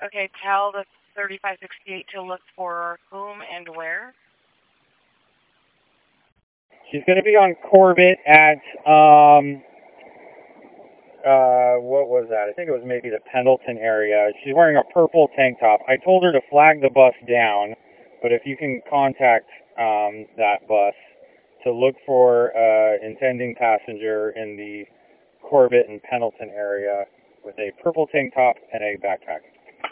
Okay, tell the 3568 to look for whom and where. She's going to be on Corbett at, what was that? I think it was maybe the Pendleton area. She's wearing a purple tank top. I told her to flag the bus down, but if you can contact that bus to look for intending passenger in the Corbett and Pendleton area with a purple tank top and a backpack.